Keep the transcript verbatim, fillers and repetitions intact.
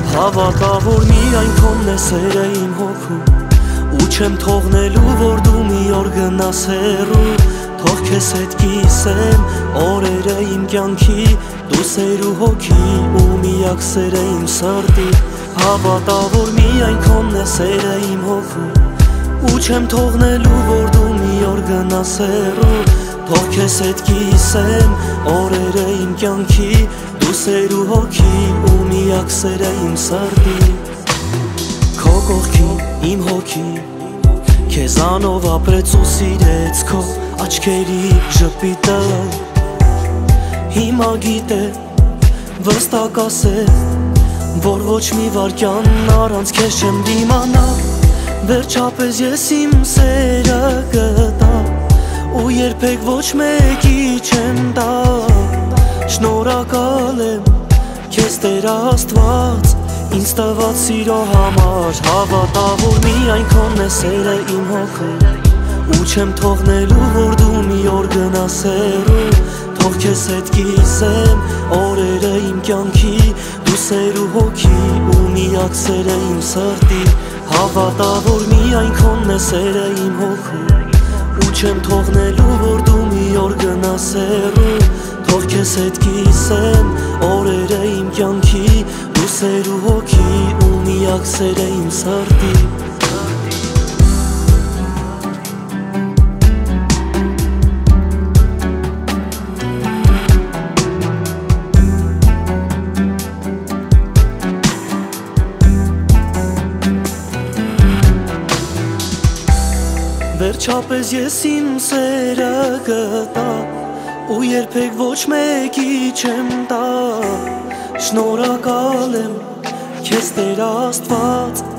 Հավատա, որ միայն քոնն է սերը իմ հոգում, ու չեմ թողնելու, որ դու մի օր գնաս հեռու։ Թող քեզ հետ կիսեմ օրերը իմ կյանքի, դու սեր ու հոգի ու միակ սերը իմ սրտի։ Հավատա, որ միայն քոնն է սերը իմ հոգում, ու չեմ թողնելու, որ դու մի օր գնաս հեռու։ Թող քեզ հետ կիսեմ օրերը իմ կյանքի, դու սեր ու հոգի ու միակ սերը իմ սրտի։ Քո կողքին իմ հոգին քեզանով ապրեց ու սիրեց քո աչքերի ժպիտը։ Հիմա գիտե, վստակ ասե, որ ոչ մի վարքյան առանց քեզ չեմ դիմանա։ Վերջապես ես իմ սերը գտա, ու երբեք ոչ մեկի չեմ տա։ Շնորհակալ եմ քեզ Տեր Աստված, ինձ տված սիրո համար։ Հավատա, որ միայն քոնն է սերը իմ հոգում, ու չեմ թողնելու, որ դու մի օր գնաս հեռու։ Թող քեզ հետ կիսեմ օրերը իմ կյանքի, դու սեր ու հոգի ու միակ սերը իմ սրտի։ Հավատա, որ միայն քոնն է սերը իմ հոգում, ու չեմ թողնելու, որ դու մի օր գնաս հեռու։ Թող քեզ հետ կիսեմ օրերը իմ կյանքի, դու սեր ու հոգի ու միակ սերը իմ սրտի։ Վերջապես ես իմ սերը գտա, ու երբեք ոչ մեկի չեմ տա։ Շնորհակալ եմ քեզ Տեր Աստված,